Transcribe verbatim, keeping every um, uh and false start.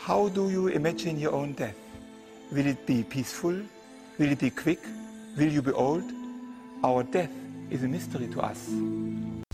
How do you imagine your own death? Will it be peaceful? Will it be quick? Will you be old? Our death is a mystery to us.